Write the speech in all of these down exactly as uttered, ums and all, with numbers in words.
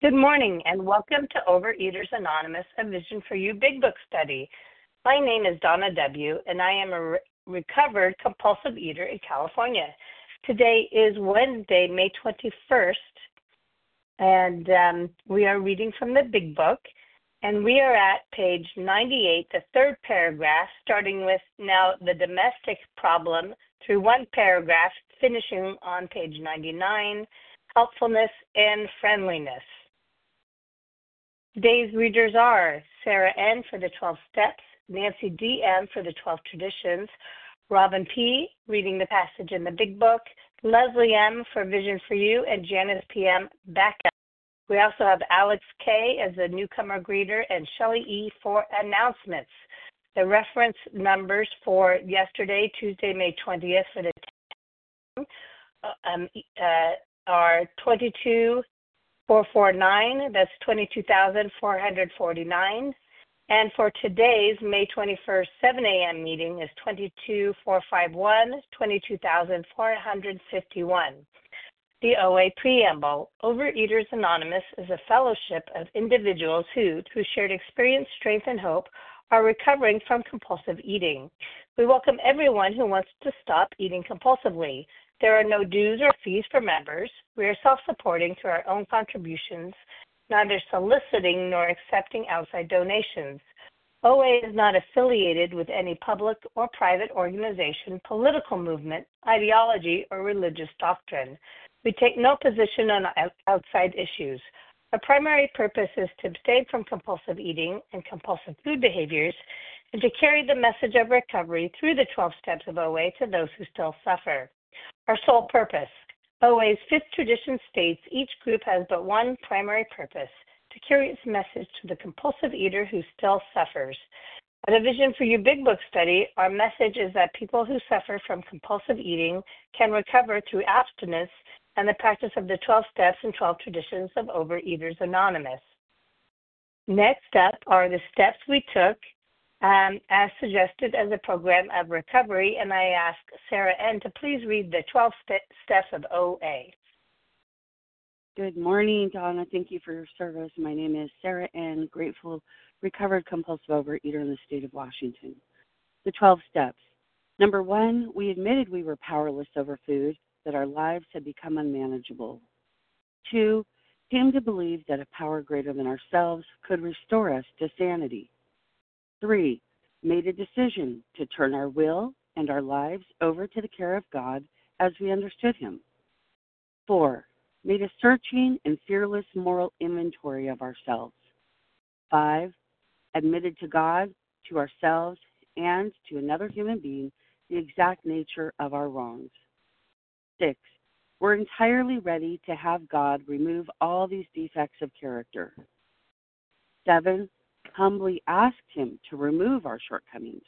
Good morning and welcome to Overeaters Anonymous, a Vision for You Big Book study. My name is Donna W. and I am a re- recovered compulsive eater in California. Today is Wednesday, May twenty-first, and um, we are reading from the Big Book, and we are at page ninety-eight, the third paragraph, starting with now the domestic problem through one paragraph, finishing on page ninety-nine, helpfulness and friendliness. Today's readers are Sarah N. for the twelve Steps, Nancy D M for the twelve Traditions, Robin P. reading the passage in the Big Book, Leslie M. for Vision for You, and Janice P M. backup. We also have Alex K. as a newcomer greeter and Shelley E. for announcements. The reference numbers for yesterday, Tuesday, May twentieth, for the um, uh, are twenty-two. four four nine, that's twenty-two thousand four hundred forty-nine. And for today's May twenty-first, seven a.m. meeting is twenty-two four five one, twenty-two thousand four hundred fifty-one. The O A Preamble. Overeaters Anonymous is a fellowship of individuals who, through shared experience, strength, and hope, are recovering from compulsive eating. We welcome everyone who wants to stop eating compulsively. There are no dues or fees for members. We are self-supporting through our own contributions, neither soliciting nor accepting outside donations. O A is not affiliated with any public or private organization, political movement, ideology, or religious doctrine. We take no position on outside issues. Our primary purpose is to abstain from compulsive eating and compulsive food behaviors and to carry the message of recovery through the twelve steps of O A to those who still suffer. Our sole purpose. O A's fifth tradition states each group has but one primary purpose, to carry its message to the compulsive eater who still suffers. At a Vision for You Big Book study, our message is that people who suffer from compulsive eating can recover through abstinence and the practice of the twelve steps and twelve traditions of Overeaters Anonymous. Next up are the steps we took Um, as suggested as a program of recovery, and I ask Sarah N. to please read the twelve st- steps of O A. Good morning, Donna. Thank you for your service. My name is Sarah N., grateful, recovered compulsive overeater in the state of Washington. The twelve steps. Number one, we admitted we were powerless over food, that our lives had become unmanageable. Two, came to believe that a power greater than ourselves could restore us to sanity. Three, made a decision to turn our will and our lives over to the care of God as we understood Him. Four, made a searching and fearless moral inventory of ourselves. Five, admitted to God, to ourselves, and to another human being the exact nature of our wrongs. Six, we're entirely ready to have God remove all these defects of character. Seven, humbly asked Him to remove our shortcomings.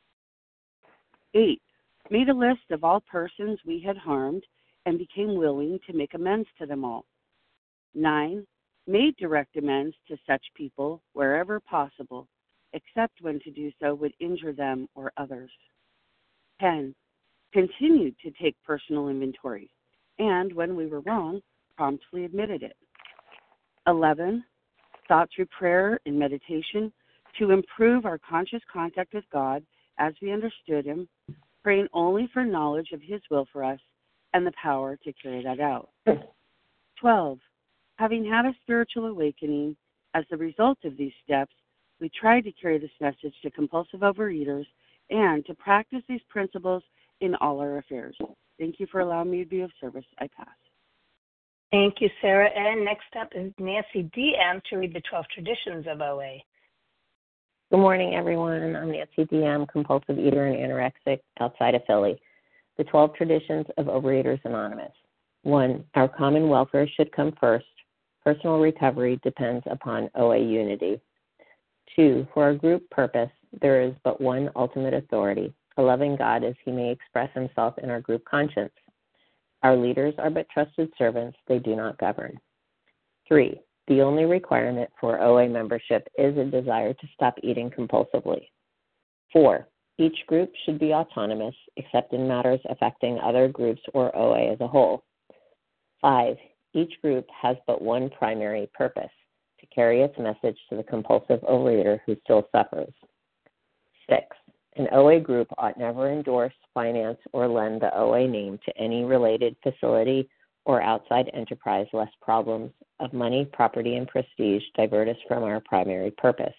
Eight, made a list of all persons we had harmed and became willing to make amends to them all. Nine, made direct amends to such people wherever possible, except when to do so would injure them or others. Ten, continued to take personal inventory, and when we were wrong, promptly admitted it. Eleven, sought through prayer and meditation to improve our conscious contact with God as we understood Him, praying only for knowledge of His will for us and the power to carry that out. Twelve, having had a spiritual awakening as the result of these steps, we tried to carry this message to compulsive overeaters and to practice these principles in all our affairs. Thank you for allowing me to be of service. I pass. Thank you, Sarah. And next up is Nancy D M to read the twelve traditions of O A. Good morning, everyone. I'm Nancy D M, compulsive eater and anorexic outside of Philly. The twelve traditions of Overeaters Anonymous. One, our common welfare should come first. Personal recovery depends upon O A unity. Two, for our group purpose, there is but one ultimate authority, a loving God as He may express Himself in our group conscience. Our leaders are but trusted servants, they do not govern. Three, the only requirement for O A membership is a desire to stop eating compulsively. Four, each group should be autonomous except in matters affecting other groups or O A as a whole. Five, Each group has but one primary purpose, to carry its message to the compulsive overeater who still suffers. Six, an O A group ought never endorse, finance, or lend the O A name to any related facility or outside enterprise lest problems of money, property, and prestige divert us from our primary purpose.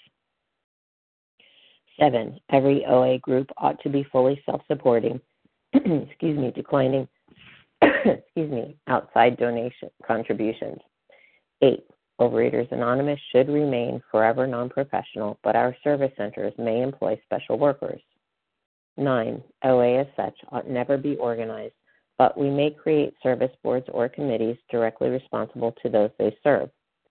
Seven, every O A group ought to be fully self-supporting, excuse me, declining, excuse me, outside donation contributions. Eight, Overeaters Anonymous should remain forever non-professional, but our service centers may employ special workers. Nine, O A as such ought never be organized, but we may create service boards or committees directly responsible to those they serve.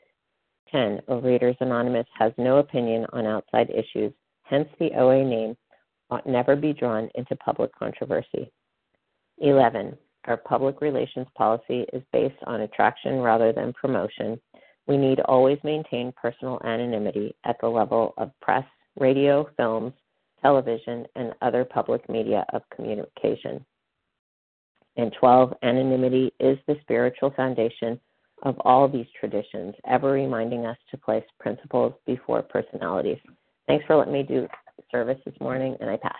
Ten, Overeaters Anonymous has no opinion on outside issues, hence the O A name ought never be drawn into public controversy. Eleven, our public relations policy is based on attraction rather than promotion. We need always maintain personal anonymity at the level of press, radio, films, television, and other public media of communication. And twelve, anonymity is the spiritual foundation of all these traditions, ever reminding us to place principles before personalities. Thanks for letting me do service this morning, and I pass.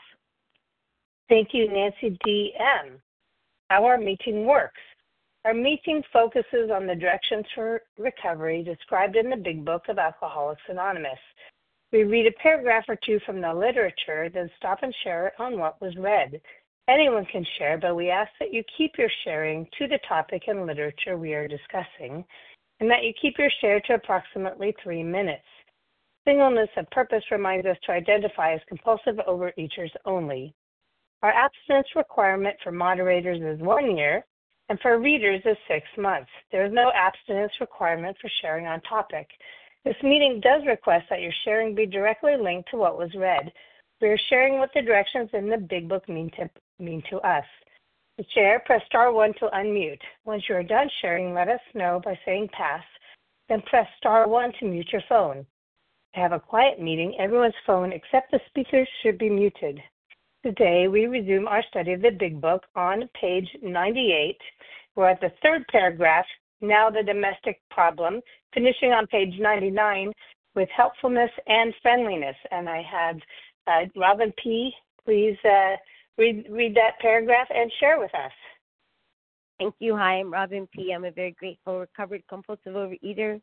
Thank you, Nancy D M How our meeting works. Our meeting focuses on the directions for recovery described in the Big Book of Alcoholics Anonymous. We read a paragraph or two from the literature, then stop and share on what was read. Anyone can share, but we ask that you keep your sharing to the topic and literature we are discussing, and that you keep your share to approximately three minutes. Singleness of purpose reminds us to identify as compulsive overeaters only. Our abstinence requirement for moderators is one year, and for readers is six months. There is no abstinence requirement for sharing on topic. This meeting does request that your sharing be directly linked to what was read. We are sharing what the directions in the Big Book mean to, mean to us. To share, press star one to unmute. Once you are done sharing, let us know by saying pass, then press star one to mute your phone. To have a quiet meeting, everyone's phone except the speakers should be muted. Today, we resume our study of the Big Book on page ninety-eight. We're at the third paragraph, now the domestic problem, finishing on page ninety-nine with helpfulness and friendliness. And I have uh, Robin P., please uh, read, read that paragraph and share with us. Thank you. Hi, I'm Robin P. I'm a very grateful, recovered, compulsive overeater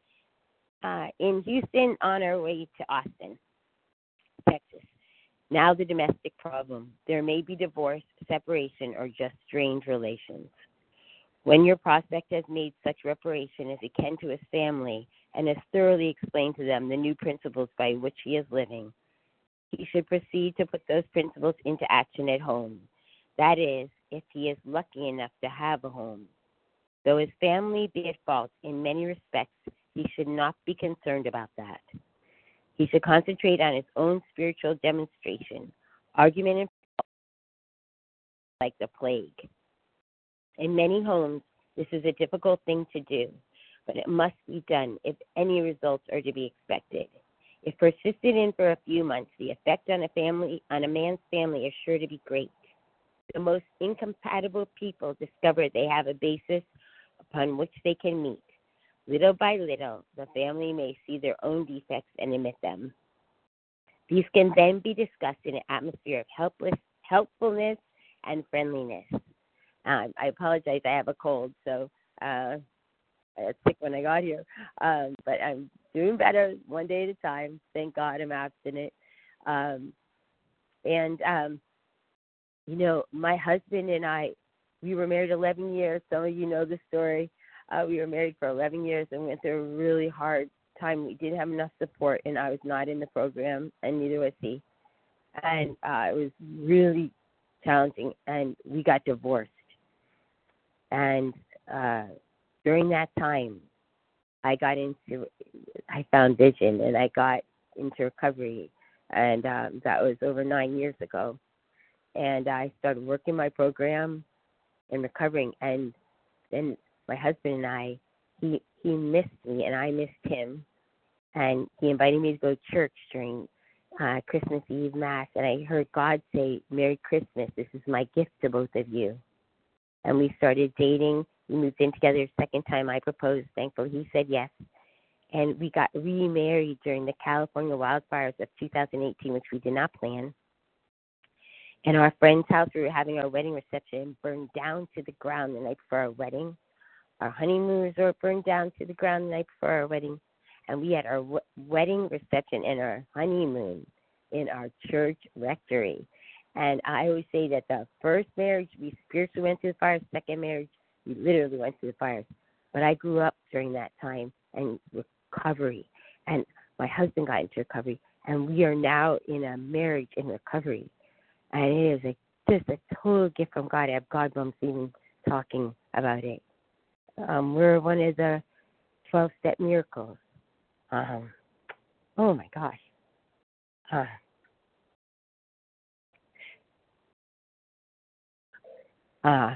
uh, in Houston on our way to Austin, Texas. Now the domestic problem. There may be divorce, separation, or just strained relations. When your prospect has made such reparation as he can to his family and has thoroughly explained to them the new principles by which he is living, he should proceed to put those principles into action at home. That is, if he is lucky enough to have a home. Though his family be at fault in many respects, he should not be concerned about that. He should concentrate on his own spiritual demonstration. Argument and like the plague. In many homes, this is a difficult thing to do, but it must be done if any results are to be expected. If persisted in for a few months, the effect on a family, on a man's family is sure to be great. The most incompatible people discover they have a basis upon which they can meet. Little by little, the family may see their own defects and admit them. These can then be discussed in an atmosphere of helpless, helpfulness and friendliness. Um, I apologize, I have a cold, so uh, I got sick when I got here. Um, but I'm doing better one day at a time. Thank God I'm abstinent. Um, and, um, you know, my husband and I, we were married eleven years. Some of you know the story. Uh, we were married for eleven years and went through a really hard time. We didn't have enough support, and I was not in the program, and neither was he. And uh, it was really challenging, and we got divorced. And uh, during that time, I got into, I found vision, and I got into recovery, and um, that was over nine years ago. And I started working my program and recovering, and then my husband and I, he, he missed me, and I missed him, and he invited me to go to church during uh, Christmas Eve Mass, and I heard God say, "Merry Christmas, this is my gift to both of you." And we started dating We moved in together. Second time I proposed. Thankfully, he said yes. And we got remarried during the California wildfires of two thousand eighteen, which we did not plan. And our friend's house, we were having our wedding reception, burned down to the ground the night before our wedding. Our honeymoon resort burned down to the ground the night before our wedding. And we had our w- wedding reception and our honeymoon in our church rectory. And I always say that the first marriage, we spiritually went through the fires. Second marriage, we literally went through the fires. But I grew up during that time in recovery. And my husband got into recovery. And we are now in a marriage in recovery. And it is a, just a total gift from God. I have God moms even talking about it. Um, we're one of the twelve-step miracles. Um, oh, my gosh. Uh, uh,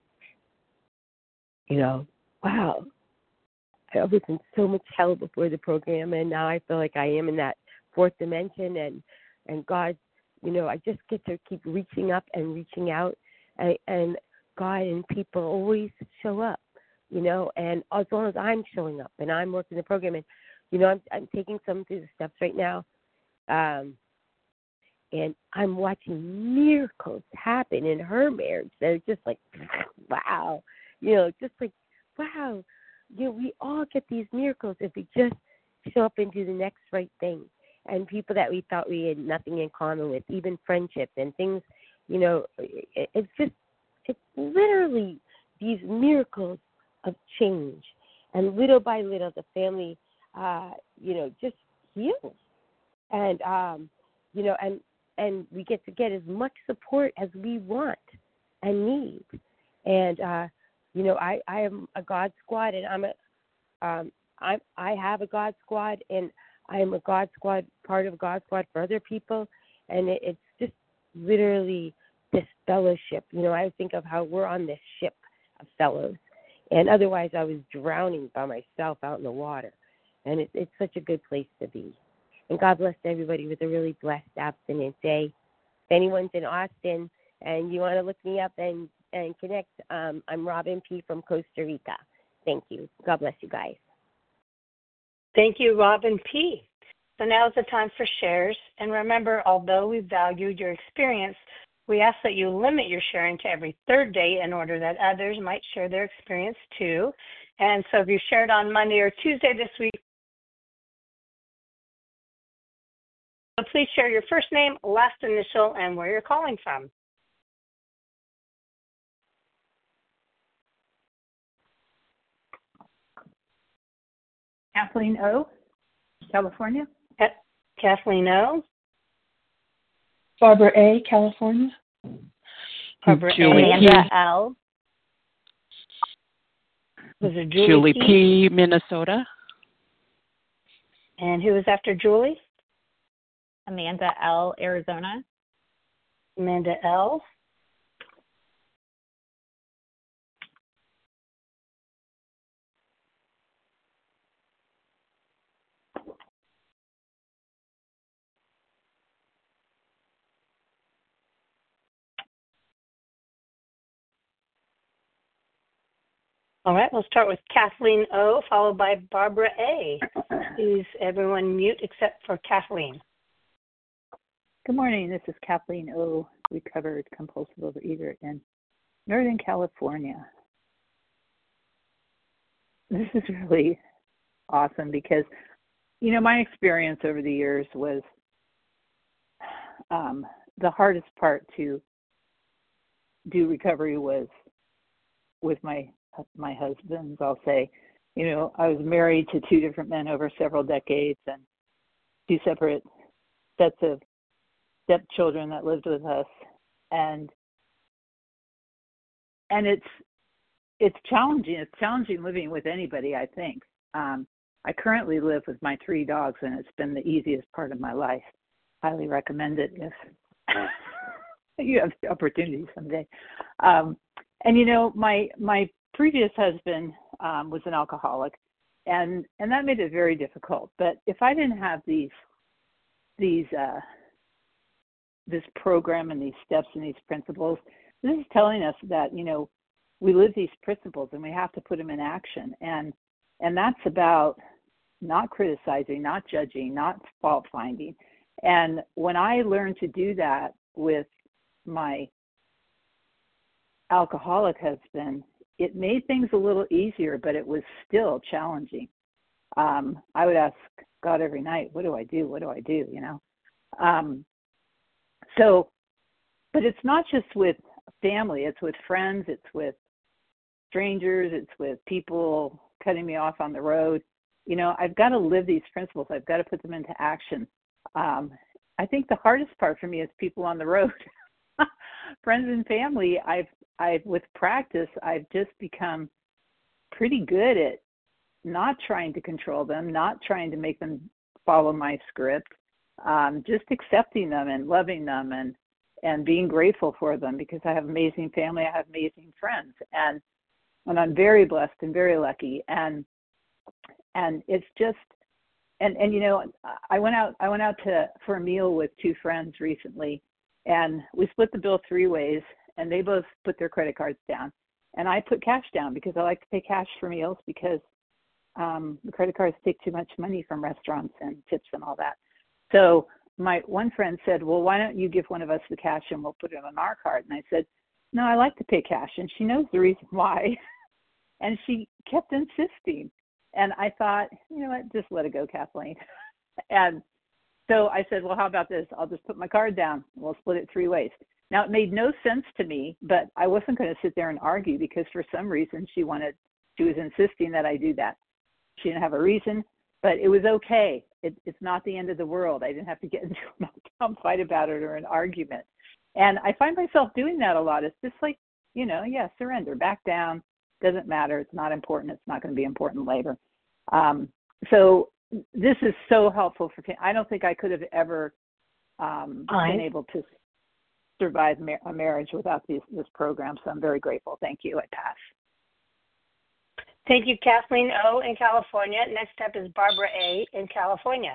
you know, wow. I was in so much hell before the program, and now I feel like I am in that fourth dimension, and, and God, you know, I just get to keep reaching up and reaching out, and, and God and people always show up, you know, and as long as I'm showing up and I'm working the program, and, you know, I'm, I'm taking some through the steps right now, um, and I'm watching miracles happen in her marriage. They're just like, wow, you know, just like, wow, you know, we all get these miracles if we just show up and do the next right thing. And people that we thought we had nothing in common with, even friendships and things, you know, it, it's just, it's literally these miracles of change. And little by little, the family, uh, you know, just heals. And, um, you know, and, and we get to get as much support as we want and need. And, uh, you know, I, I am a God Squad, and I'm a, um, I I have a God Squad, and I am a God Squad, part of God Squad for other people, and it, it's just literally this fellowship. You know, I think of how we're on this ship of fellows, and otherwise I was drowning by myself out in the water, and it, it's such a good place to be. And God bless everybody with a really blessed abstinent day. If anyone's in Austin and you want to look me up and, and connect, um, I'm Robin P. from Costa Rica. Thank you. God bless you guys. Thank you, Robin P. So now is the time for shares. And remember, although we value your experience, we ask that you limit your sharing to every third day in order that others might share their experience too. And so if you shared on Monday or Tuesday this week, so please share your first name, last initial, and where you're calling from. Kathleen O., California. Kathleen O. Barbara A., California. Barbara Julie A. Amanda P. L. Was it Julie, Julie P? P., Minnesota. And who was after Julie? Amanda L., Arizona. Amanda L. All right, we'll start with Kathleen O., followed by Barbara A. Please, everyone mute except for Kathleen. Good morning. This is Kathleen O., recovered compulsive overeater in Northern California. This is really awesome because, you know, my experience over the years was um, the hardest part to do recovery was with my my husband. I'll say, you know, I was married to two different men over several decades and two separate sets of stepchildren that lived with us, and and it's it's challenging. It's challenging living with anybody, I think. Um, I currently live with my three dogs, and it's been the easiest part of my life. Highly recommend it if you have the opportunity someday. Um, and you know, my my previous husband um, was an alcoholic, and and that made it very difficult. But if I didn't have these these uh, this program and these steps and these principles, this is telling us that, you know, we live these principles and we have to put them in action. And and that's about not criticizing, not judging, not fault finding. And when I learned to do that with my alcoholic husband, it made things a little easier, but it was still challenging. Um, I would ask God every night, what do I do? What do I do? You know? Um, so, but it's not just with family, it's with friends, it's with strangers, it's with people cutting me off on the road. You know, I've got to live these principles. I've got to put them into action. Um, I think the hardest part for me is people on the road, friends and family. I've, I've, with practice, I've just become pretty good at not trying to control them, not trying to make them follow my script, um, just accepting them and loving them and, and being grateful for them, because I have amazing family, I have amazing friends, and and I'm very blessed and very lucky. And and it's just and and you know, I went out I went out to for a meal with two friends recently, and we split the bill three ways, and they both put their credit cards down, and I put cash down because I like to pay cash for meals, because um, the credit cards take too much money from restaurants and tips and all that. So my one friend said, well, why don't you give one of us the cash and we'll put it on our card? And I said, no, I like to pay cash. And she knows the reason why. And she kept insisting. And I thought, you know what, just let it go, Kathleen. And so I said, well, how about this? I'll just put my card down. We'll split it three ways. Now, it made no sense to me, but I wasn't going to sit there and argue, because for some reason she wanted, she was insisting that I do that. She didn't have a reason, but it was okay. It, it's not the end of the world. I didn't have to get into a meltdown fight about it or an argument. And I find myself doing that a lot. It's just like, you know, yeah, surrender, back down. Doesn't matter. It's not important. It's not going to be important later. Um, so this is so helpful for, I don't think I could have ever um, been able to survive mar- a marriage without this, this program. So I'm very grateful. Thank you. I pass. Thank you, Kathleen O. in California. Next up is Barbara A. in California.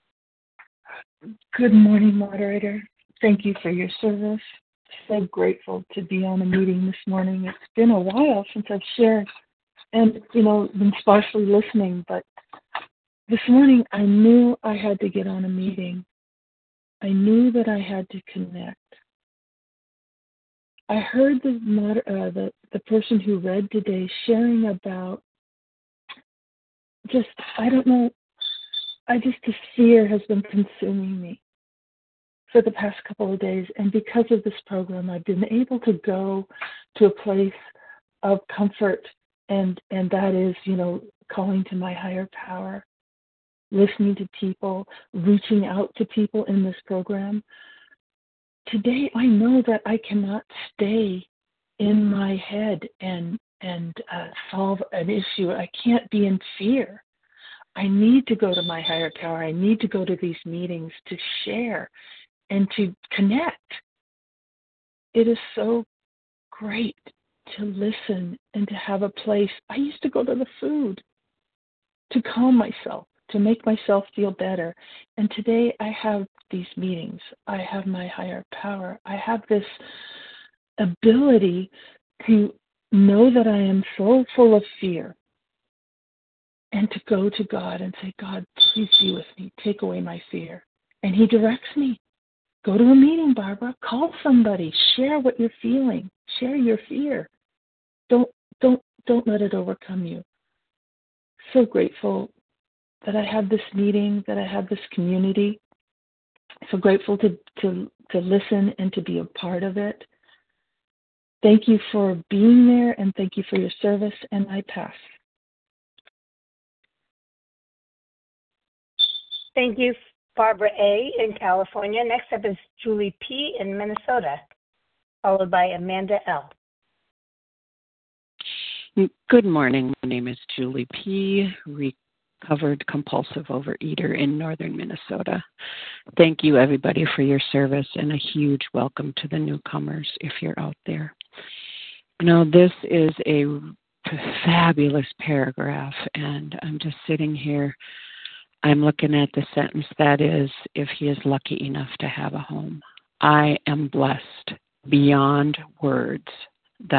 Good morning, moderator. Thank you for your service. So grateful to be on a meeting this morning. It's been a while since I've shared and, you know, been sparsely listening, but this morning I knew I had to get on a meeting. I knew that I had to connect. I heard the, uh, the the person who read today sharing about just, I don't know, I just, the fear has been consuming me for the past couple of days. And because of this program, I've been able to go to a place of comfort, and, and that is, you know, calling to my higher power, listening to people, reaching out to people in this program. Today, I know that I cannot stay in my head and and uh, solve an issue. I can't be in fear. I need to go to my higher power. I need to go to these meetings to share and to connect. It is so great to listen and to have a place. I used to go to the food to calm myself, to make myself feel better. And today I have these meetings. I have my higher power. I have this ability to know that I am so full of fear, and to go to God and say, God, please be with me. Take away my fear. And he directs me. Go to a meeting, Barbara. Call somebody. Share what you're feeling. Share your fear. Don't don't don't let it overcome you. So grateful that I have this meeting, that I have this community. So grateful to, to, to listen and to be a part of it. Thank you for being there, and thank you for your service, and I pass. Thank you, Barbara A. in California. Next up is Julie P. in Minnesota, followed by Amanda L. Good morning. My name is Julie P., recovered compulsive overeater in northern Minnesota. Thank you, everybody, for your service, and a huge welcome to the newcomers if you're out there. You know, this is a fabulous paragraph, and I'm just sitting here. I'm looking at the sentence that is, if he is lucky enough to have a home. I am blessed beyond words that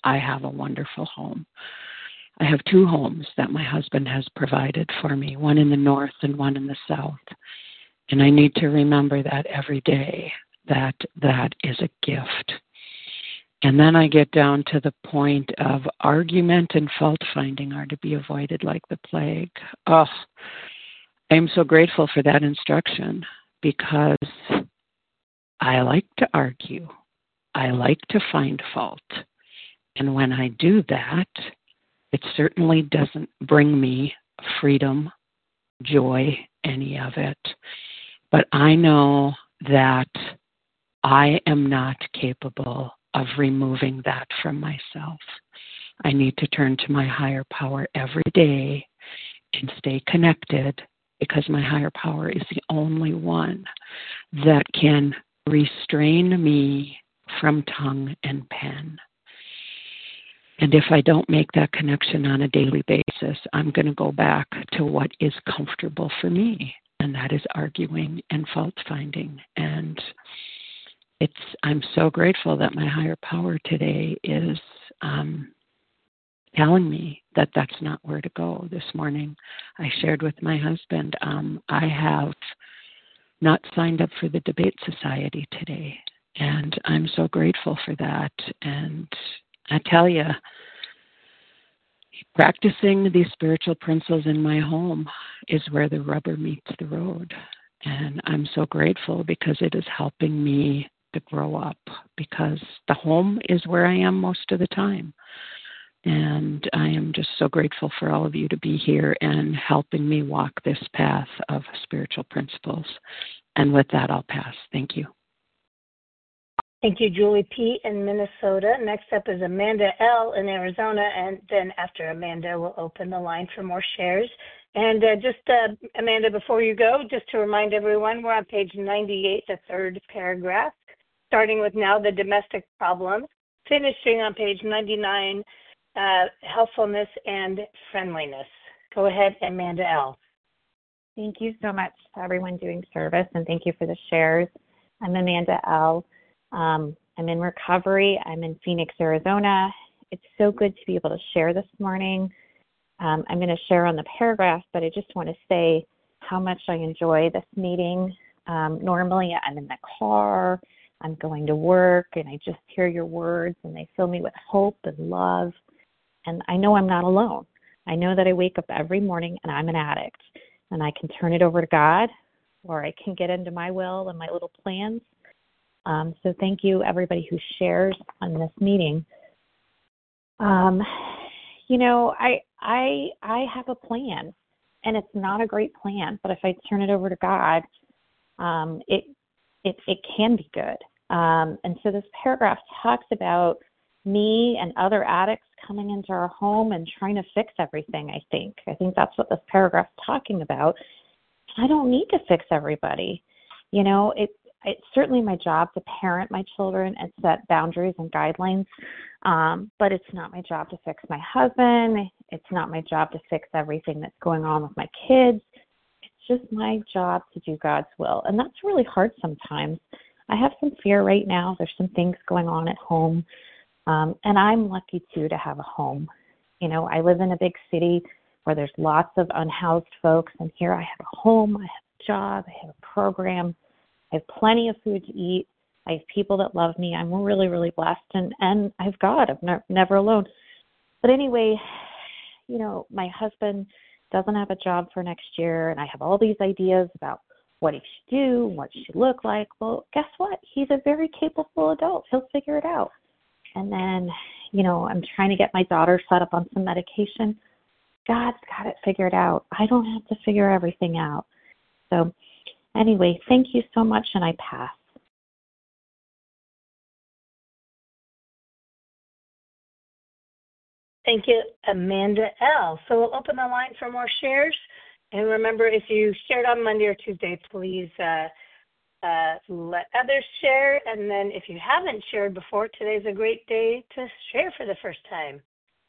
I have a wonderful home. I have two homes that my husband has provided for me, one in the north and one in the south. And I need to remember that every day, that that is a gift. And then I get down to the point of argument and fault finding are to be avoided like the plague. Oh, I'm so grateful for that instruction because I like to argue. I like to find fault. And when I do that, it certainly doesn't bring me freedom, joy, any of it. But I know that I am not capable of removing that from myself. I need to turn to my higher power every day and stay connected because my higher power is the only one that can restrain me from tongue and pen. And if I don't make that connection on a daily basis, I'm going to go back to what is comfortable for me, and that is arguing and fault finding. And it's I'm so grateful that my higher power today is um, telling me that that's not where to go. This morning, I shared with my husband, um, I have not signed up for the debate society today, and I'm so grateful for that. And I tell you, practicing these spiritual principles in my home is where the rubber meets the road. And I'm so grateful because it is helping me to grow up, because the home is where I am most of the time. And I am just so grateful for all of you to be here and helping me walk this path of spiritual principles. And with that, I'll pass. Thank you. Thank you, Julie P. in Minnesota. Next up is Amanda L. in Arizona, and then after Amanda, we'll open the line for more shares. And uh, just, uh, Amanda, before you go, just to remind everyone, we're on page ninety-eight, the third paragraph, starting with now the domestic problems, finishing on page ninety-nine, uh, helpfulness and friendliness. Go ahead, Amanda L. Thank you so much to everyone doing service, and thank you for the shares. I'm Amanda L. Um, I'm in recovery. I'm in Phoenix, Arizona. It's so good to be able to share this morning. Um, I'm going to share on the paragraph, but I just want to say how much I enjoy this meeting. Um, normally, I'm in the car, I'm going to work, and I just hear your words, and they fill me with hope and love. And I know I'm not alone. I know that I wake up every morning, and I'm an addict, and I can turn it over to God, or I can get into my will and my little plans. Um, so thank you, everybody who shares on this meeting. Um, you know, I I I have a plan, and it's not a great plan. But if I turn it over to God, um, it it it can be good. Um, and so this paragraph talks about me and other addicts coming into our home and trying to fix everything. I think I think that's what this paragraph's talking about. I don't need to fix everybody. You know, it. It's certainly my job to parent my children and set boundaries and guidelines, um, but it's not my job to fix my husband. It's not my job to fix everything that's going on with my kids. It's just my job to do God's will, and that's really hard sometimes. I have some fear right now. There's some things going on at home, um, and I'm lucky, too, to have a home. You know, I live in a big city where there's lots of unhoused folks, and here I have a home, I have a job, I have a program. I have plenty of food to eat. I have people that love me. I'm really, really blessed, and, and I have God. I'm ne- never alone. But anyway, you know, my husband doesn't have a job for next year, and I have all these ideas about what he should do, what he should look like. Well, guess what? He's a very capable adult. He'll figure it out. And then, you know, I'm trying to get my daughter set up on some medication. God's got it figured out. I don't have to figure everything out. So anyway, thank you so much, and I pass. Thank you, Amanda L. So we'll open the line for more shares. And remember, if you shared on Monday or Tuesday, please uh, uh, let others share. And then if you haven't shared before, today's a great day to share for the first time.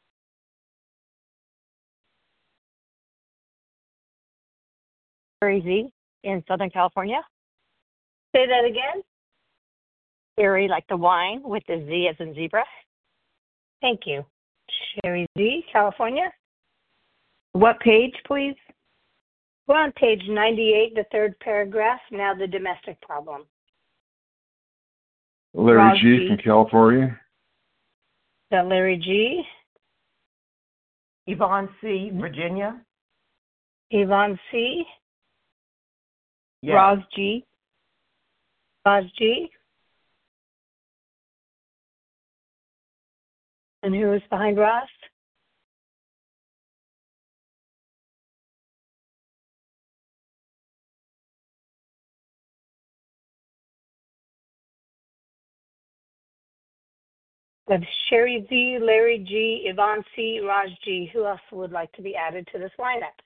Very Z in Southern California. Say that again. Erie, like the wine, with the Z as in zebra. Thank you. Sherry Z, California. What page, please? We're on page ninety-eight, the third paragraph, now the domestic problem. Larry Roz G. G. from California. Is that Larry G? Yvonne C., Virginia. Yvonne C? Yes. Roz G. Roz G? And who is behind Ross? We have Sherry Z, Larry G, Yvonne C, Raj G. Who else would like to be added to this lineup?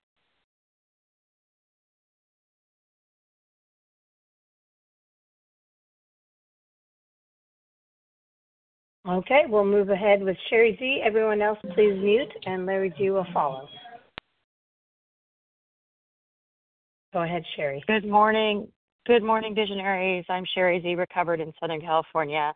Okay, we'll move ahead with Sherry Z. Everyone else, please mute, and Larry G will follow. Go ahead, Sherry. Good morning. Good morning, visionaries. I'm Sherry Z, recovered in Southern California.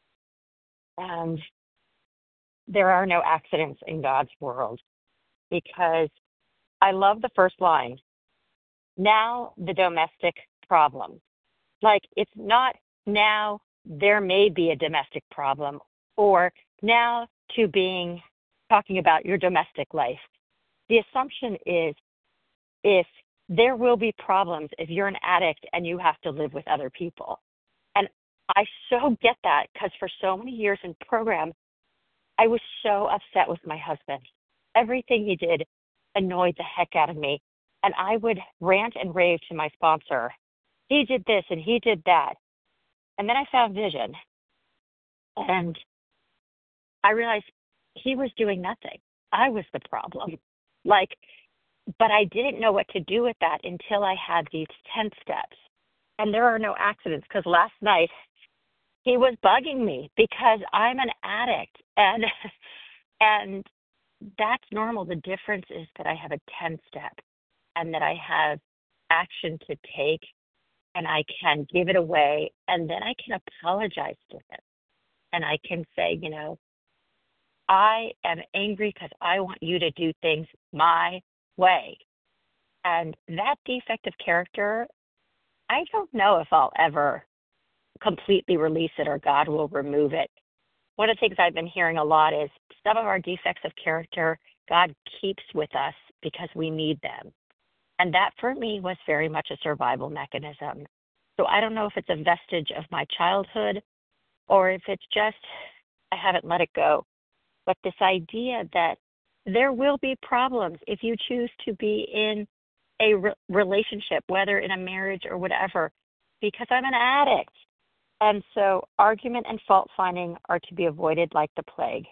And there are no accidents in God's world, because I love the first line. Now the domestic problem. Like, it's not now there may be a domestic problem, or now to being talking about your domestic life. The assumption is if there will be problems if you're an addict and you have to live with other people. And I so get that, because for so many years in program, I was so upset with my husband. Everything he did annoyed the heck out of me. And I would rant and rave to my sponsor. He did this and he did that. And then I found vision. And I realized he was doing nothing. I was the problem. Like, but I didn't know what to do with that until I had these ten steps. And there are no accidents, because last night he was bugging me because I'm an addict. And and that's normal. The difference is that I have a ten step and that I have action to take, and I can give it away, and then I can apologize to him. And I can say, you know, I am angry because I want you to do things my way. And that defect of character, I don't know if I'll ever completely release it or God will remove it. One of the things I've been hearing a lot is some of our defects of character, God keeps with us because we need them. And that for me was very much a survival mechanism. So I don't know if it's a vestige of my childhood or if it's just I haven't let it go. But this idea that there will be problems if you choose to be in a re- relationship, whether in a marriage or whatever, because I'm an addict. And so argument and fault finding are to be avoided like the plague.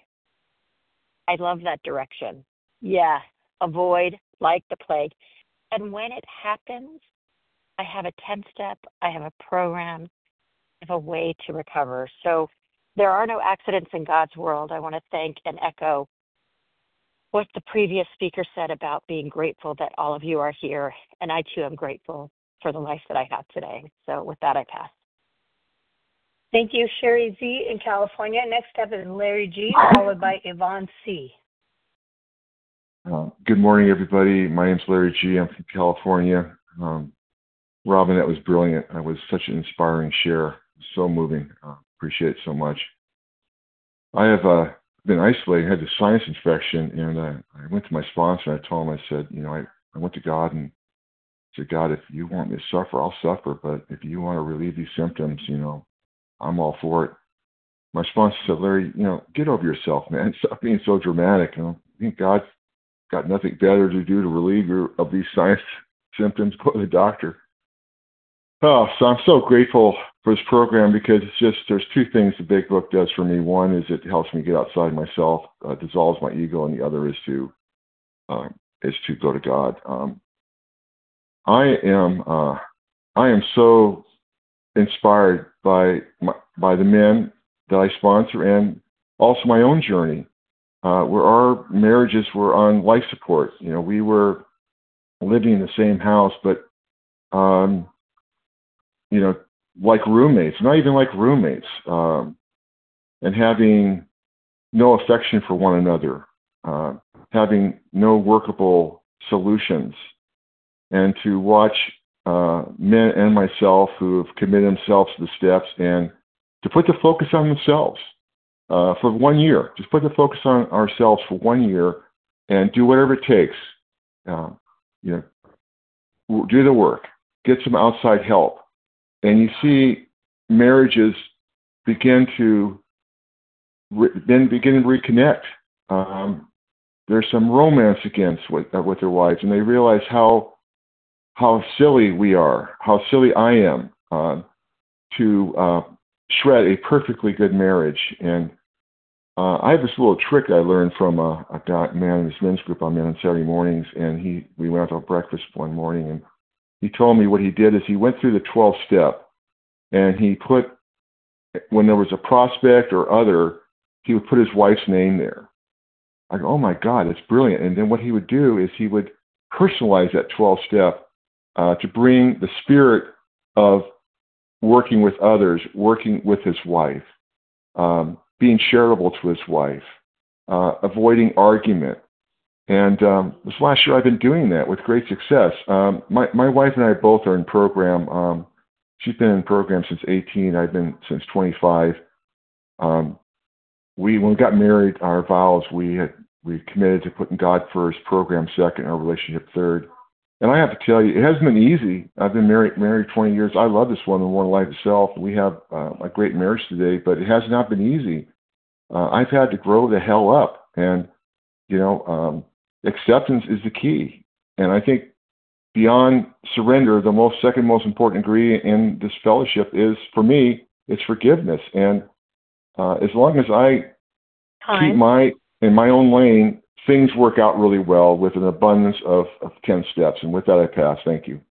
I love that direction. Yeah, avoid like the plague. And when it happens, I have a ten step, I have a program, I have a way to recover. So there are no accidents in God's world. I want to thank and echo what the previous speaker said about being grateful that all of you are here. And I too am grateful for the life that I have today. So with that, I pass. Thank you, Sherry Z in California. Next up is Larry G, followed by Yvonne C. Uh, good morning, everybody. My name's Larry G. I'm from California. Um, Robin, that was brilliant. That was such an inspiring share. So moving. Uh, appreciate it so much. I have uh, been isolated, had a sinus infection, and uh, I went to my sponsor and I told him, I said, you know, I, I went to God and said, God, if you want me to suffer, I'll suffer. But if you want to relieve these symptoms, you know, I'm all for it. My sponsor said, Larry, you know, get over yourself, man. Stop being so dramatic. You know, I think God's got nothing better to do to relieve you of these sinus symptoms. Go to the doctor. Oh, so I'm so grateful for this program because it's just, there's two things the Big Book does for me. One is it helps me get outside myself, uh, dissolves my ego, and the other is to uh, is to go to God. Um, I am uh, I am so inspired by my, by the men that I sponsor and also my own journey, uh, where our marriages were on life support. You know, we were living in the same house, but um, you know, like roommates, not even like roommates, um, and having no affection for one another, uh, having no workable solutions, and to watch uh, men and myself who have committed themselves to the steps and to put the focus on themselves uh, for one year. Just put the focus on ourselves for one year and do whatever it takes. Uh, you know, do the work, get some outside help, and you see marriages begin to re- then begin to reconnect. Um, there's some romance again with uh, with their wives, and they realize how how silly we are, how silly I am uh, to uh, shred a perfectly good marriage. And uh, I have this little trick I learned from a, a guy, man in this men's group I'm in on Saturday mornings, and he we went out to breakfast one morning, and he told me what he did is he went through the twelve step, and he put, when there was a prospect or other, he would put his wife's name there. I go, oh my God, that's brilliant. And then what he would do is he would personalize that twelve step uh, to bring the spirit of working with others, working with his wife, um, being charitable to his wife, uh, avoiding argument. And um, this last year I've been doing that with great success. Um, my, my wife and I both are in program. Um, she's been in program since eighteen. I've been since twenty-five. Um, we, when we got married, our vows, we had, we committed to putting God first, program second, our relationship third. And I have to tell you, it hasn't been easy. I've been married married twenty years. I love this woman more than life itself. We have uh, a great marriage today, but it has not been easy. Uh, I've had to grow the hell up, and you know, um, acceptance is the key. And I think beyond surrender, the most second most important ingredient in this fellowship is, for me, it's forgiveness. And uh, as long as I Time. keep my in my own lane, things work out really well with an abundance of, of ten steps. And with that, I pass. Thank you.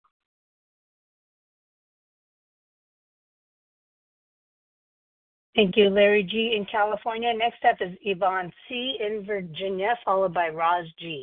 Thank you, Larry G. in California. Next up is Yvonne C. in Virginia, followed by Roz G.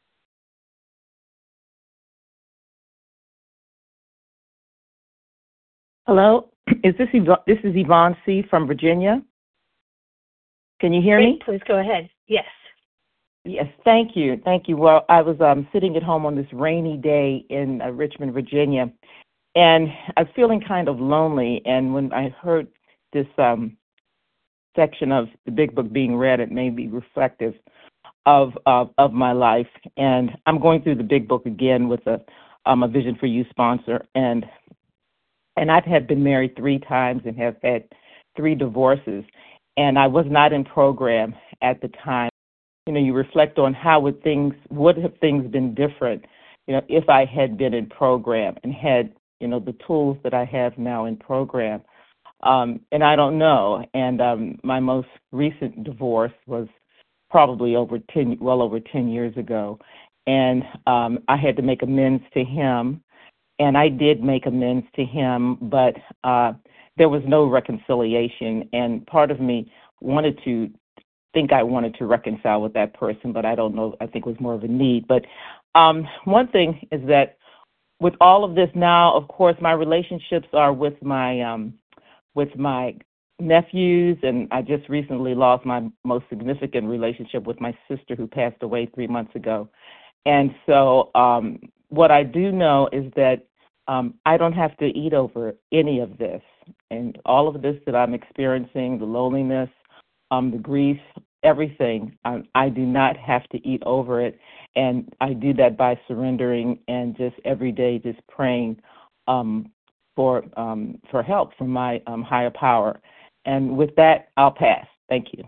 Hello, is this Yvonne, this is Yvonne C. from Virginia? Can you hear Great, me? please go ahead. Yes. Yes, thank you, thank you. Well, I was um, sitting at home on this rainy day in uh, Richmond, Virginia, and I was feeling kind of lonely. And when I heard this um, section of the Big Book being read, it made me reflective of of, of my life. And I'm going through the Big Book again with a um, a Vision for You sponsor, and and I've had been married three times and have had three divorces, and I was not in program at the time. You know, you reflect on how would things would have things been different, you know, if I had been in program and had, you know, the tools that I have now in program. Um, and I don't know. And um, my most recent divorce was probably over ten, well over ten years ago, and um, I had to make amends to him, and I did make amends to him, but uh, there was no reconciliation. And part of me wanted to think I wanted to reconcile with that person, but I don't know. I think it was more of a need. But um, one thing is that with all of this now, of course, my relationships are with my um, with my nephews, and I just recently lost my most significant relationship with my sister who passed away three months ago. And so um, what I do know is that um, I don't have to eat over any of this. And all of this that I'm experiencing, the loneliness, um, the grief, everything, um, I do not have to eat over it. And I do that by surrendering and just every day just praying um, for um, for help from my um, higher power. And with that, I'll pass. Thank you.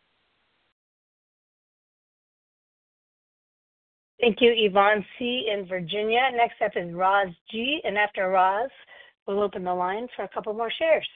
Thank you, Yvonne C. in Virginia. Next up is Roz G. And after Roz, we'll open the line for a couple more shares.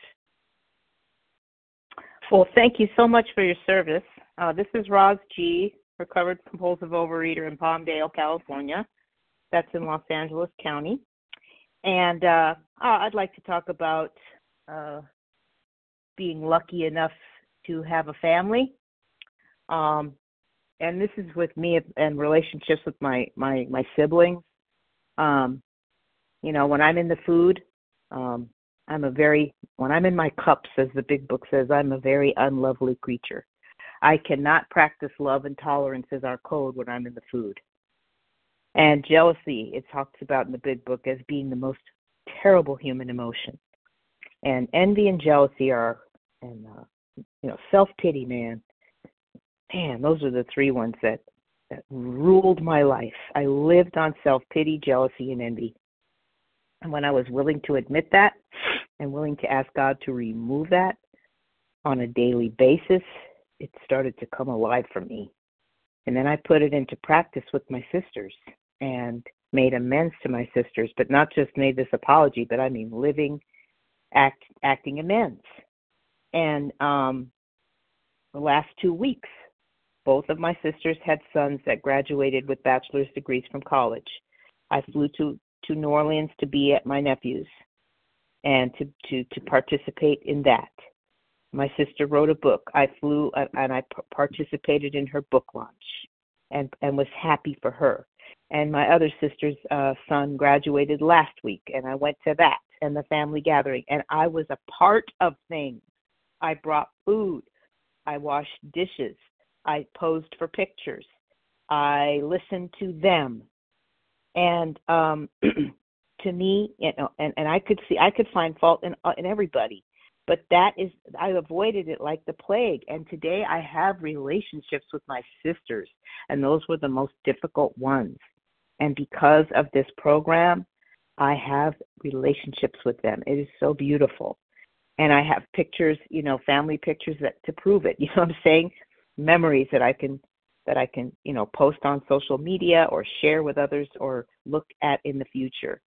Well, thank you so much for your service. Uh, this is Roz G., recovered compulsive overeater in Palmdale, California. That's in Los Angeles County. And uh, I'd like to talk about uh, being lucky enough to have a family. Um, and this is with me and relationships with my, my, my siblings. Um, you know, when I'm in the food, um, I'm a very, when I'm in my cups, as the Big Book says, I'm a very unlovely creature. I cannot practice love and tolerance as our code when I'm in the food. And jealousy, it talks about in the big book as being the most terrible human emotion. And envy and jealousy are, and uh, you know, self-pity, man. Man, those are the three ones that, that ruled my life. I lived on self-pity, jealousy, and envy. And when I was willing to admit that and willing to ask God to remove that on a daily basis, it started to come alive for me. And then I put it into practice with my sisters and made amends to my sisters, but not just made this apology, but I mean living, act, acting amends. And um, the last two weeks, both of my sisters had sons that graduated with bachelor's degrees from college. I flew to, to New Orleans to be at my nephew's and to, to, to participate in that. My sister wrote a book. I flew and I participated in her book launch and, and was happy for her. And my other sister's uh, son graduated last week, and I went to that and the family gathering, and I was a part of things. I brought food. I washed dishes. I posed for pictures. I listened to them. And um, to me, you know, and, and I could see, I could find fault in, in everybody. But that is, I avoided it like the plague. And today I have relationships with my sisters, and those were the most difficult ones. And because of this program, I have relationships with them. It is so beautiful. And I have pictures, you know, family pictures that to prove it. You know what I'm saying? Memories that I can, that I can, you know, post on social media or share with others or look at in the future.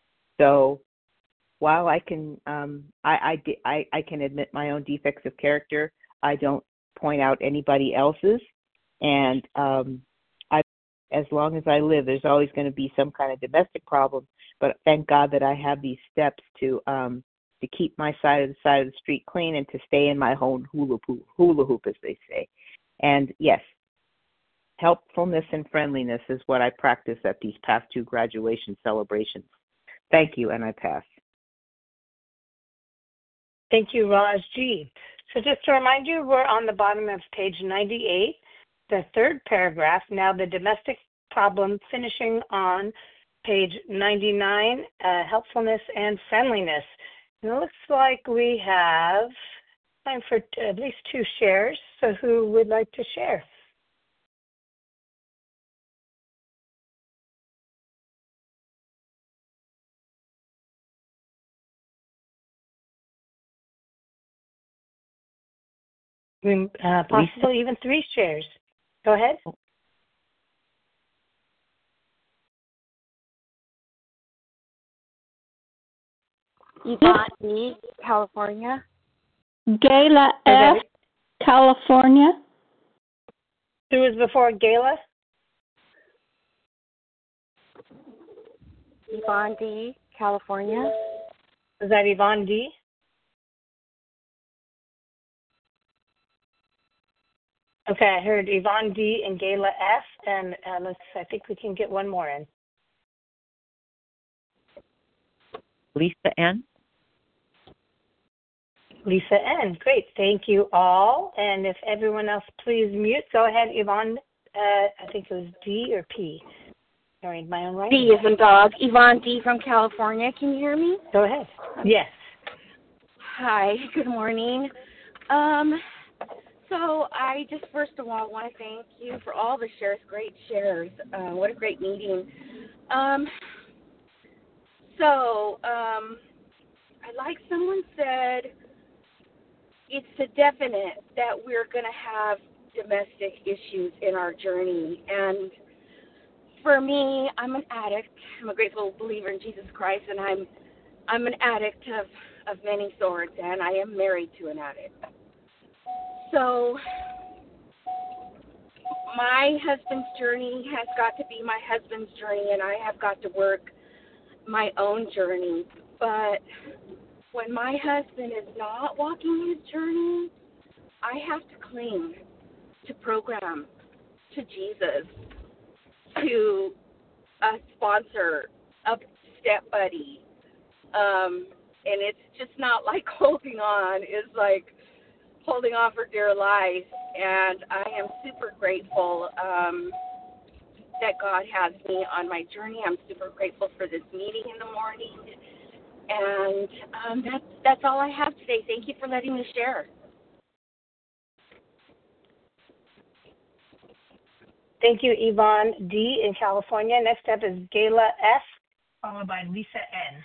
So while I can, um, I, I, I, I can admit my own defects of character, I don't point out anybody else's. And um, I, as long as I live, there's always going to be some kind of domestic problem. But thank God that I have these steps to um, to keep my side of the side of the street clean and to stay in my own hula hoop, hula hoop, as they say. And yes, helpfulness and friendliness is what I practice at these past two graduation celebrations. Thank you, and I pass. Thank you, Raj G. So just to remind you, we're on the bottom of page ninety-eight, the third paragraph. Now the domestic problem, finishing on page ninety-nine, uh, helpfulness and friendliness. And it looks like we have time for at least two shares. So who would like to share? Uh, possibly even three shares. Go ahead. Yvonne, California. Gayla F., California. Who was before Gayla? Yvonne D., California. Was that Yvonne D.? Okay, I heard Yvonne D. and Gayla F., and uh, let's. I think we can get one more in. Lisa N. Lisa N. Great. Thank you all. And if everyone else please mute, go ahead, Yvonne. Uh, I think it was D or P. Sorry, my own writing. D is in dog. Yvonne D. from California. Can you hear me? Go ahead. Yes. Hi. Good morning. Um. So I just first of all want to thank you for all the shares, great shares. Uh, what a great meeting. Um, so um, I like someone said, it's a definite that we're going to have domestic issues in our journey. And for me, I'm an addict. I'm a grateful believer in Jesus Christ, and I'm I'm an addict of, of many sorts, and I am married to an addict. So my husband's journey has got to be my husband's journey, and I have got to work my own journey. But when my husband is not walking his journey, I have to cling to program, to Jesus, to a sponsor, a step buddy. Um, and it's just not like holding on. It's like holding on for dear life. And I am super grateful um, that God has me on my journey. I'm super grateful for this meeting in the morning. And um, that's, that's all I have today. Thank you for letting me share. Thank you, Yvonne D. in California. Next up is Gayla F., followed by Lisa N.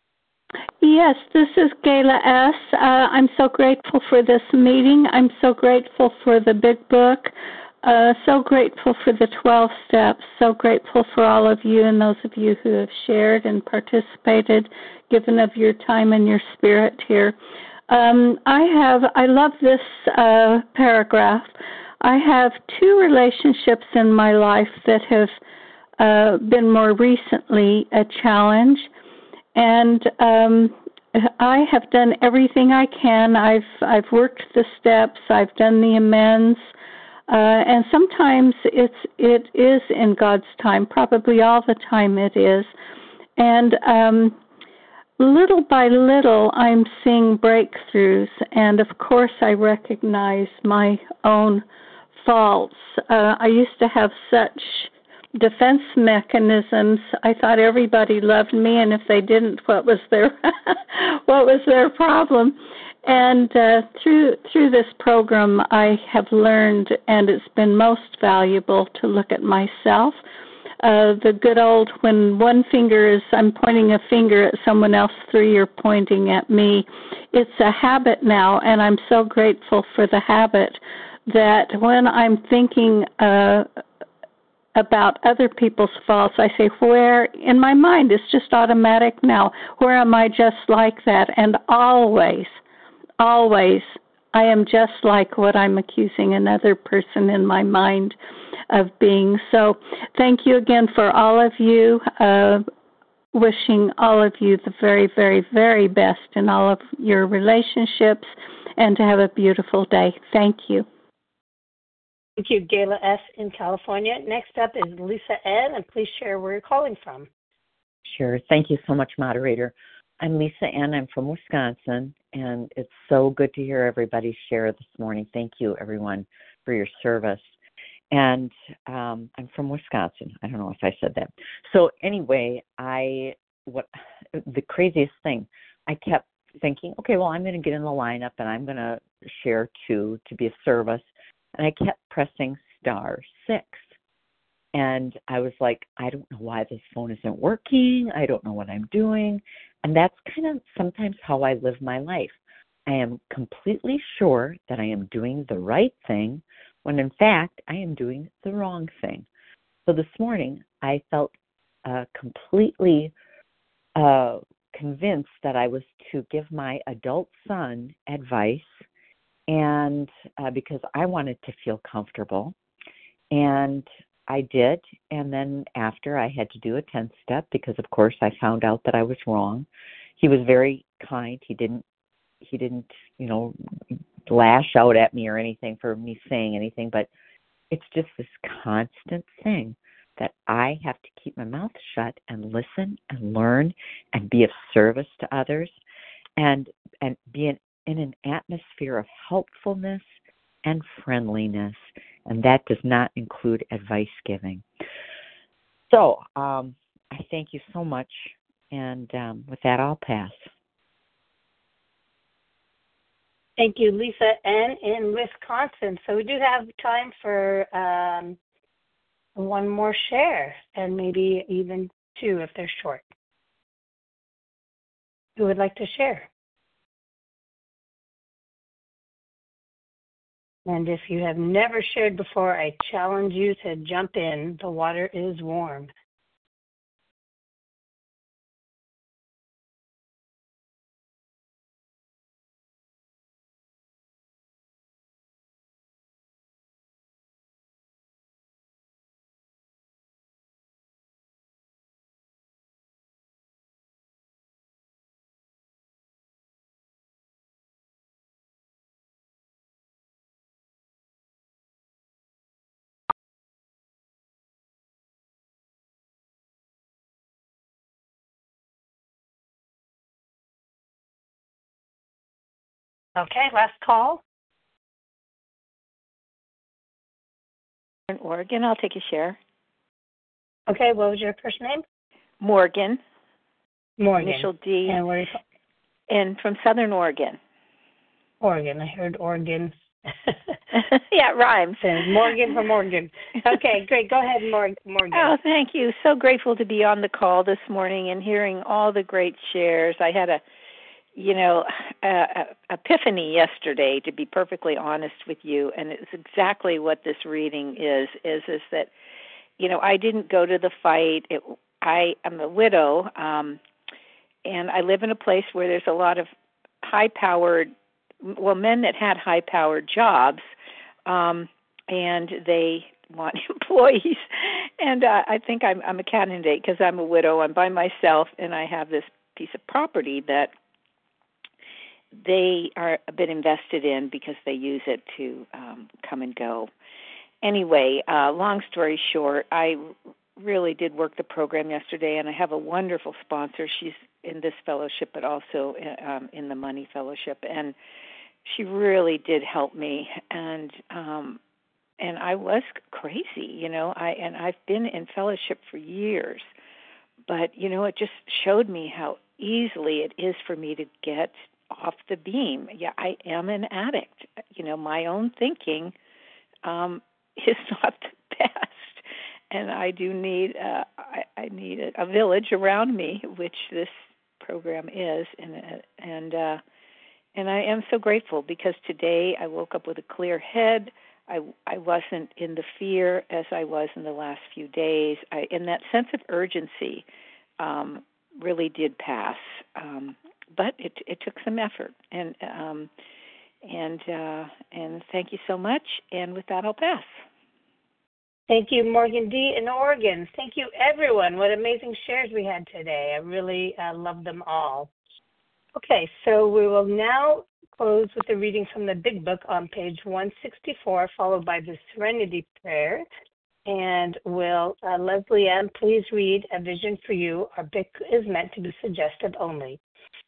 Yes, this is Gayla S. Uh, I'm so grateful for this meeting. I'm so grateful for the big book. Uh, so grateful for the twelve steps. So grateful for all of you and those of you who have shared and participated, given of your time and your spirit here. Um, I have, I love this uh, paragraph. I have two relationships in my life that have uh, been more recently a challenge. And um, I have done everything I can. I've I've worked the steps. I've done the amends, uh, and sometimes it's it is in God's time. Probably all the time it is. And um, little by little, I'm seeing breakthroughs. And of course, I recognize my own faults. Uh, I used to have such defense mechanisms. I thought everybody loved me, and if they didn't, what was their what was their problem? And uh, through through this program, I have learned, and it's been most valuable to look at myself. Uh, the good old when one finger is I'm pointing a finger at someone else, three are pointing at me. It's a habit now, and I'm so grateful for the habit that when I'm thinking uh, about other people's faults, I say, where, in my mind, it's just automatic now, where am I just like that? And always, always, I am just like what I'm accusing another person in my mind of being. So thank you again for all of you, uh, wishing all of you the very, very, very best in all of your relationships, and to have a beautiful day. Thank you. Thank you, Gayla S. in California. Next up is Lisa N., and please share where you're calling from. Sure. Thank you so much, moderator. I'm Lisa N. I'm from Wisconsin, and it's so good to hear everybody share this morning. Thank you, everyone, for your service. And um, I'm from Wisconsin. I don't know if I said that. So anyway, I what the craziest thing, I kept thinking, okay, well, I'm going to get in the lineup, and I'm going to share two to be a service. And I kept pressing star six. And I was like, I don't know why this phone isn't working. I don't know what I'm doing. And that's kind of sometimes how I live my life. I am completely sure that I am doing the right thing when, in fact, I am doing the wrong thing. So this morning, I felt uh, completely uh, convinced that I was to give my adult son advice, and uh, because I wanted to feel comfortable, and I did. And then after, I had to do a tenth step because, of course, I found out that I was wrong. He was very kind. He didn't, he didn't, you know, lash out at me or anything for me saying anything, but it's just this constant thing that I have to keep my mouth shut and listen and learn and be of service to others, and and be in, in an atmosphere of helpfulness and friendliness, and that does not include advice giving. So um, I thank you so much, and um, with that, I'll pass. Thank you, Lisa N. in Wisconsin. So we do have time for um, one more share, and maybe even two if they're short. Who would like to share? And if you have never shared before, I challenge you to jump in. The water is warm. Okay, last call. Oregon. I'll take a share. Okay, what was your first name? Morgan. Morgan. Initial D. And where are you from? And from Southern Oregon. Oregon. I heard Oregon. Yeah, it rhymes. And Morgan from Oregon. Okay, great. Go ahead, Morgan. Oh, thank you. So grateful to be on the call this morning and hearing all the great shares. I had a, you know, a, a epiphany yesterday, to be perfectly honest with you, and it's exactly what this reading is. Is is that, you know, I didn't go to the fight. It, I am a widow, um, and I live in a place where there's a lot of high-powered, well, men that had high-powered jobs, um, and they want employees. And uh, I think I'm, I'm a candidate because I'm a widow. I'm by myself, and I have this piece of property that they are a bit invested in because they use it to um, come and go. Anyway, uh, long story short, I really did work the program yesterday, and I have a wonderful sponsor. She's in this fellowship, but also um, in the Money Fellowship, and she really did help me. And um, and I was crazy, you know. I and I've been in fellowship for years, but you know, it just showed me how easily it is for me to get off the beam. Yeah, I am an addict. You know, my own thinking um, is not the best, and I do need uh, I, I need a, a village around me, which this program is, and and uh, and I am so grateful because today I woke up with a clear head. I I wasn't in the fear as I was in the last few days. I, and that sense of urgency um, really did pass. Um, But it it took some effort, and um, and uh, and thank you so much. And with that, I'll pass. Thank you, Morgan D. in Oregon. Thank you, everyone. What amazing shares we had today. I really uh, love them all. Okay, so we will now close with the reading from the Big Book on page one sixty-four, followed by the Serenity Prayer. And will uh, Leslie M. please read A Vision for You? Our book is meant to be suggestive only.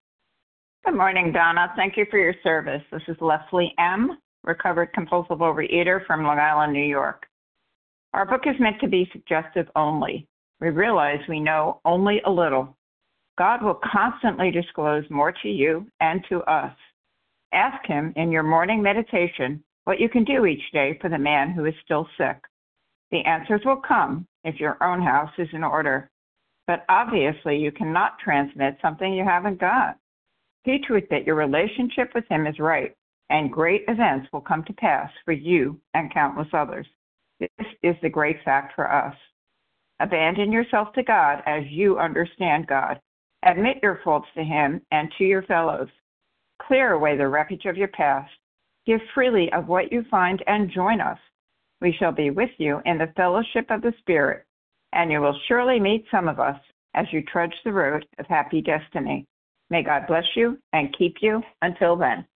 Good morning, Donna. Thank you for your service. This is Leslie M., recovered compulsive overeater from Long Island, New York. Our book is meant to be suggestive only. We realize we know only a little. God will constantly disclose more to you and to us. Ask Him in your morning meditation what you can do each day for the man who is still sick. The answers will come if your own house is in order. But obviously, you cannot transmit something you haven't got. See to it that your relationship with Him is right, and great events will come to pass for you and countless others. This is the great fact for us. Abandon yourself to God as you understand God. Admit your faults to Him and to your fellows. Clear away the wreckage of your past. Give freely of what you find and join us. We shall be with you in the fellowship of the Spirit, and you will surely meet some of us as you trudge the road of happy destiny. May God bless you and keep you until then.